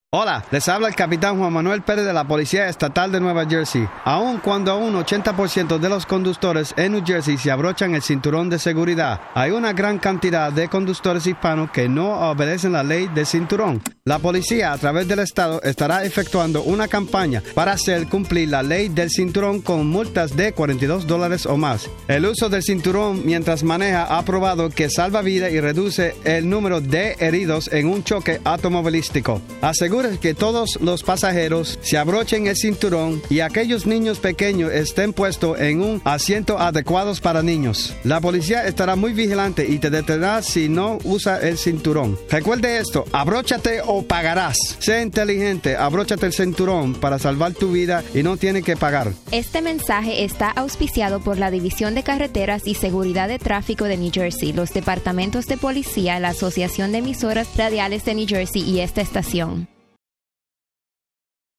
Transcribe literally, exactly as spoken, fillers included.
Hola, les habla el capitán Juan Manuel Pérez de la Policía Estatal de Nueva Jersey. Aun cuando un ochenta por ciento de los conductores en New Jersey se abrochan el cinturón de seguridad, hay una gran cantidad de conductores hispanos que no obedecen la ley del cinturón. La policía, a través del Estado, estará efectuando una campaña para hacer cumplir la ley del cinturón con multas de cuarenta y dos dólares o más. El uso del cinturón mientras maneja ha probado que salva vidas y reduce el número de heridos en un choque automovilístico. Asegura que todos los pasajeros se abrochen el cinturón y aquellos niños pequeños estén puestos en un asiento adecuado para niños. La policía estará muy vigilante y te detendrá si no usa el cinturón. Recuerde esto, abróchate o pagarás. Sé inteligente, abróchate el cinturón para salvar tu vida y no tienes que pagar. Este mensaje está auspiciado por la División de Carreteras y Seguridad de Tráfico de New Jersey, los departamentos de policía, la Asociación de Emisoras Radiales de New Jersey y esta estación.